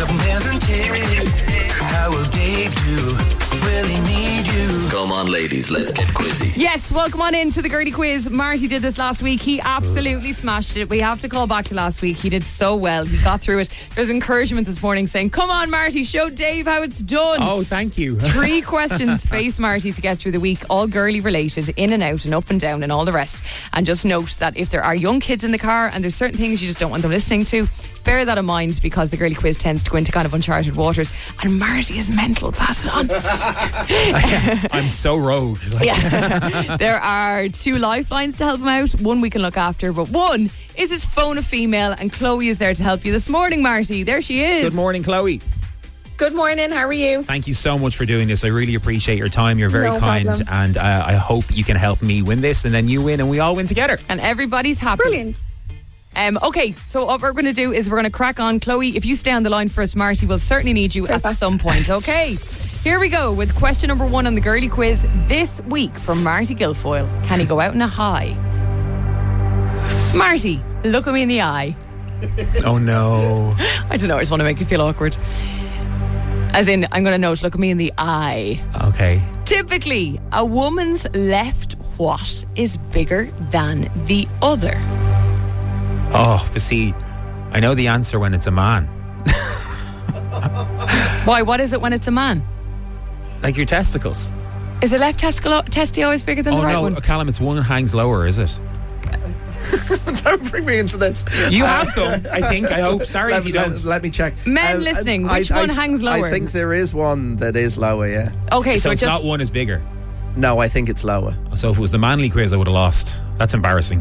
couple hands and take. How will Dave do? Will he need you? Come on, ladies, let's get quizzy. Yes, welcome on into the Girly Quiz. Marty did this last week. He absolutely smashed it. We have to call back to last week. He did so well. He got through it. There's encouragement this morning saying, come on, Marty, show Dave how it's done. Oh, thank you. 3 questions face Marty to get through the week, all girly related, in and out and up and down and all the rest. And just note that if there are young kids in the car and there's certain things you just don't want them listening to, bear that in mind, because the Girly Quiz tends to go into kind of uncharted waters. And Marty is mental. Pass it on. I'm so rogue. Yeah. There are 2 lifelines to help him out. One we can look after, but one is his phone a female, and Chloe is there to help you this morning, Marty. There she is. Good morning, Chloe. Good morning, how are you? Thank you so much for doing this. I really appreciate your time. You're very No kind, problem. and I hope you can help me win this, and then you win and we all win together. And everybody's happy. Brilliant. Okay, so what we're going to do is we're going to crack on. Chloe, if you stay on the line for us, Marty will certainly need you at Perfect. some point. Okay, here we go with question number 1 on the Girly Quiz this week from Marty Guilfoyle. Can he go out in a high? Marty, look at me in the eye. Oh no. I don't know, I just want to make you feel awkward. As in, I'm going to note, look at me in the eye. Okay. Typically, a woman's left what is bigger than the other? Oh, but see, I know the answer when it's a man. Why? What is it when it's a man? Like your testicles. Is the left testy always bigger than Oh the right no, one? Callum, it's one hangs lower, is it? Don't bring me into this. You have done, I think. I hope. Sorry if you don't. Let me check. Men listening, which one hangs lower? I think there is one that is lower, yeah. Okay, So so it's just not one is bigger. No, I think it's lower. So if it was the manly quiz, I would have lost. That's embarrassing.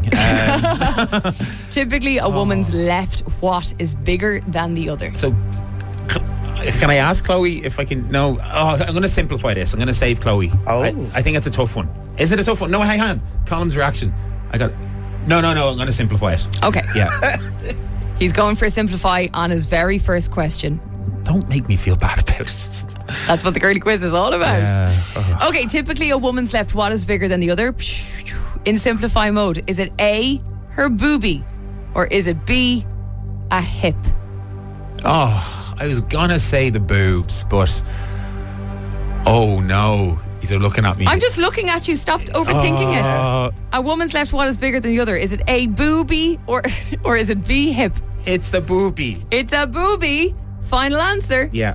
typically a woman's left what is bigger than the other. So, can I ask Chloe if I can? No. Oh, I'm going to simplify this. I'm going to save Chloe. Oh. I think it's a tough one. Is it a tough one? No, hang on. Column's reaction. I got. No. I'm going to simplify it. Okay. Yeah. He's going for a simplify on his very first question. Don't make me feel bad about it. That's what the Girly Quiz is all about. Yeah. Okay, typically a woman's left what is bigger than the other? In simplify mode, is it A, her boobie, or is it B, a hip? Oh, I was going to say the boobs, but oh no. They're looking at me. I'm just looking at you. Stop overthinking it. A woman's left what is bigger than the other? Is it A, boobie, or is it B, hip? It's the boobie. It's a boobie. Final answer. Yeah.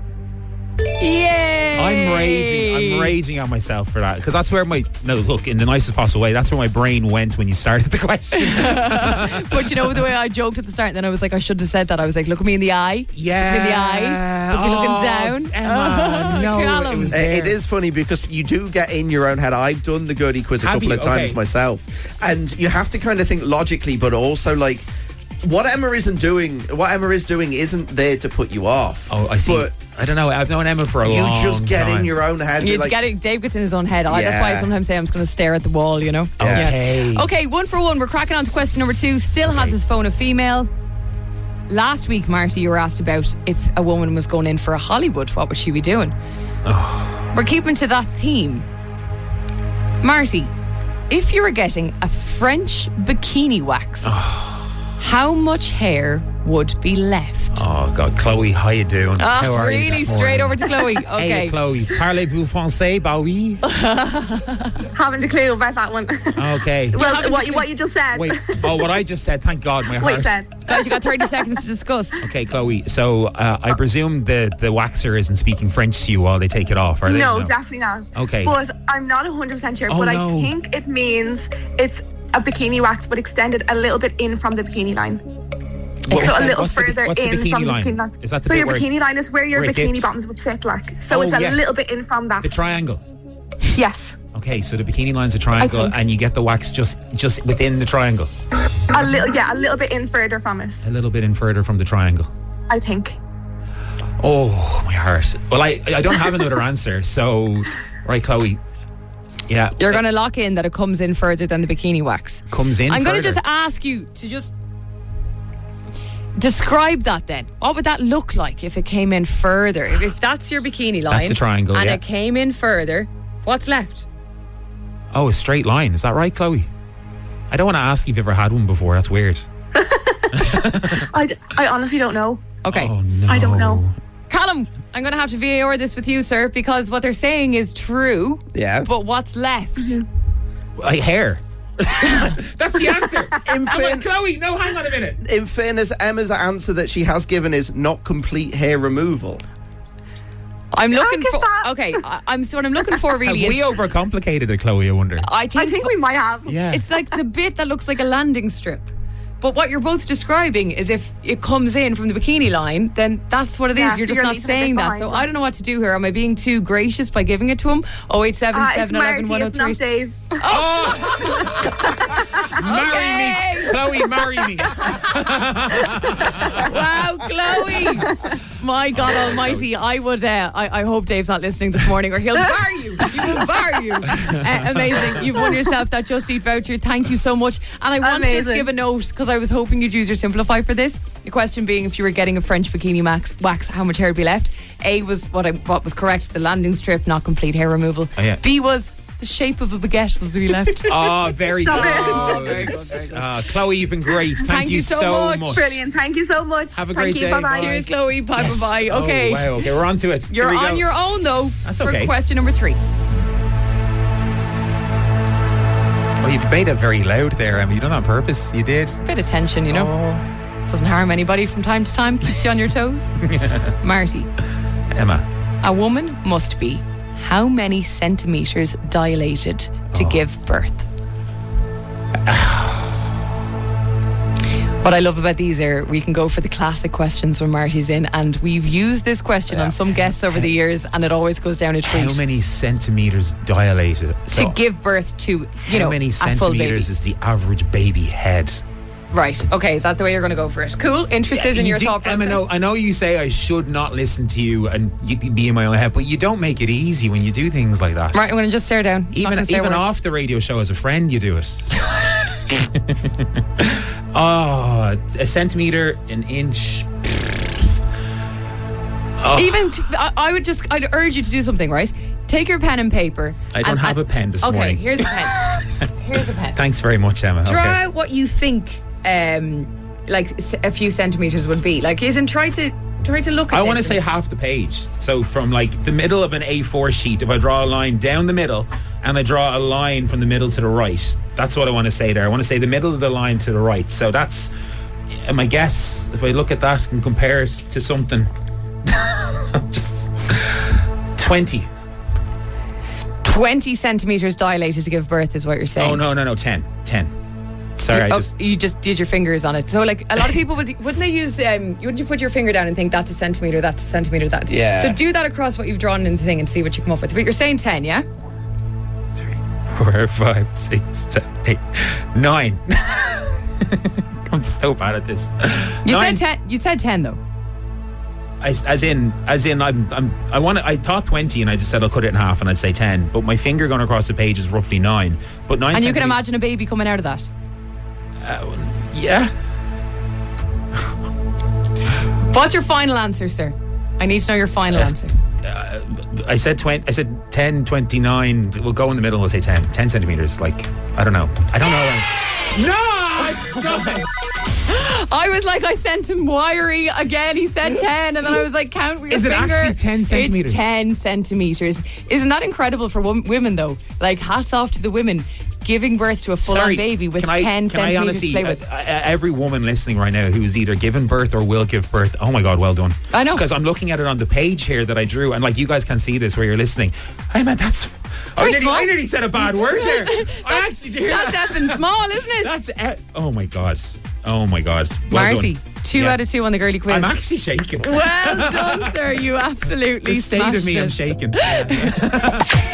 Yay! I'm raging at myself for that, because that's where look, in the nicest possible way, that's where my brain went when you started the question. But you know the way I joked at the start, and then I was like, I should have said that. I was like, look at me in the eye. Yeah. Look at me in the eye. Don't be looking down. Emma, no, Callum. it was there. It is funny because you do get in your own head. I've done the Girly Quiz a Have couple you? of times Okay. myself, and you have to kind of think logically, but also like what Emma is doing isn't there to put you off. Oh, I see. But I don't know. I've known Emma for a long you time. just get in your own head. You You're like, get it. Dave gets in his own head. That's Yeah. why I sometimes say I'm just going to stare at the wall, you know? Okay. Yeah. Okay, 1 for 1. We're cracking on to question number 2. Still has his phone a female. Last week, Marty, you were asked about if a woman was going in for a Hollywood, what would she be doing? We're keeping to that theme. Marty, if you were getting a French bikini wax, how much hair would be left? Oh God, Chloe, how you doing? How are you Really this morning? straight over to Chloe. Okay. Hey, Chloe, parlez-vous français? Bah oui. Haven't a clue about that one. Okay. Well, what you just said. Wait. Oh, what I just said. Thank God, my What heart. you said. Guys, you got 30 seconds to discuss. Okay, Chloe. So I presume the waxer isn't speaking French to you while they take it off, are they? No, definitely not. Okay. But I'm not 100% sure. Oh, but no. I think it means it's a bikini wax, but extended a little bit in from the bikini line. What's So a the- little what's the- further what's the in bikini from line? the bikini line. Is that the so bit your where bikini line is where your where it bikini dips? bottoms would sit, like. So Oh, it's a yes. little bit in from that. The triangle. Yes. Okay, so the bikini line's a triangle, think. and you get the wax just within the triangle, A little bit in further from it, a little bit in further from the triangle. I think. Oh, my heart. Well, I don't have another answer, so right, Chloe. Yeah, You're going to lock in that it comes in further than the bikini wax. comes in. I'm going to further. just ask you to just describe that then. What would that look like if it came in further? If that's your bikini line. That's the triangle, and yeah. it came in further, what's left? Oh, a straight line. Is that right, Chloe? I don't want to ask if you've ever had one before. That's weird. I honestly don't know. Okay. Oh no. I don't know. I'm going to have to VAR this with you, sir, because what they're saying is true. Yeah. But what's left? Hair. That's the answer. Chloe, no, hang on a minute. In fairness, Emma's answer that she has given is not complete hair removal. I'm looking get for. that. Okay, what I'm looking for really Have we is. overcomplicated it, Chloe, I wonder? I I think we might have. Yeah. It's like the bit that looks like a landing strip. But what you're both describing is if it comes in from the bikini line, then that's what it is. Yeah, You're so just you're not leaving a saying bit that. behind, So yeah. I don't know what to do here. Am I being too gracious by giving it to him? 087 It's 711 Marty, it's not 103. Dave. Marry Okay. me. Chloe, marry me. Wow, Chloe! My God Almighty, I would. I hope Dave's not listening this morning, or he'll bar you. He will bar you. Amazing! You've won yourself that Just Eat voucher. Thank you so much. And I want to just Amazing. give a note because I was hoping you'd use your Simplify for this. The question being, if you were getting a French bikini wax, how much hair would be left? A was what was correct, the landing strip, not complete hair removal. Oh, yeah. B was the shape of a baguette was to be left. Oh, very good. Stop it. Very good, very good. Chloe, you've been great. Thank you so much. Brilliant. Thank you so much. Have a Thank great you. day. Bye-bye. Bye. Cheers, Chloe. Bye, bye, bye. Okay. Oh, wow. Okay, we're on to it. You're Here we on go. your own, though, That's for okay. question number 3. Oh, you've made it very loud there, Emma. You done it on purpose. You did. Bit of tension, you know. Doesn't harm anybody from time to time. Keeps you on your toes. Marty, Emma. a woman must be how many centimetres dilated to give birth? What I love about these are we can go for the classic questions when Marty's in, and we've used this question on some guests over the years, and it always goes down a treat. How many centimetres dilated? To give birth to, how many a full baby. centimetres is the average baby head? Right, okay, is that the way you're going to go for it? Cool, interested in your thought process. Emma, I know you say I should not listen to you and you can be in my own head, but you don't make it easy when you do things like that. Right, I'm going to just stare down. Not Even gonna say a word. off the radio show as a friend, you do it. Oh, a centimetre, an inch. Oh, Even I'd urge you to do something, right? Take your pen and paper. I don't have a pen this okay, morning. here's a pen. Here's a pen. Thanks very much, Emma. Draw Okay. out what you think, like a few centimeters would be. Like, isn't try to look at. I this want to and- say half the page. So from like the middle of an A4 sheet, if I draw a line down the middle and I draw a line from the middle to the right, that's what I want to say there. I want to say the middle of the line to the right. So that's my guess. If I look at that and compare it to something, just 20. 20 centimeters dilated to give birth is what you're saying. Oh no, 10. Sorry, you just did your fingers on it. So like a lot of people wouldn't they use wouldn't you put your finger down and think that's a centimeter, that. Yeah. So do that across what you've drawn in the thing and see what you come up with. But you're saying 10, yeah? 4, 5, 6, 7, 8, 9. I'm so bad at this. You 9. said 10. You said 10 though. I thought 20 and I just said I'll cut it in half and I'd say 10, but my finger going across the page is roughly 9. But 9 And you can centimetres- imagine a baby coming out of that. Yeah. What's your final answer, sir? I need to know your final answer. I said 20. I said 10, 29. We'll go in the middle. We'll say 10. 10 centimeters. Like, I don't know. No! I was like, I sent him wiry again. He said 10, and then I was like, count with your Is it finger. actually 10 centimetres? It's 10 centimetres. Isn't that incredible for women, though? Like, hats off to the women giving birth to a full-on baby with 10 centimetres honestly, to play with. every woman listening right now who's either given birth or will give birth, oh my God, well done. I know. Because I'm looking at it on the page here that I drew, and like you guys can see this where you're listening. Hey man, that's... very small. I nearly said a bad word there. I actually did. That's effing small, isn't it? That's... oh my God. Oh my God. Well Marty, done. 2 Yeah. out of 2 on the girly quiz. I'm actually shaking. Well done, sir. You absolutely The state of smashed me, it. I'm shaking. Yeah.